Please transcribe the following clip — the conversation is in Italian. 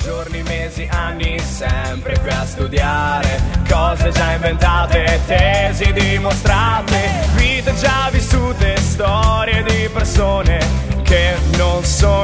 Giorni, mesi, anni, sempre qui a studiare cose già inventate, tesi dimostrate, vite già vissute, storie di persone che non sono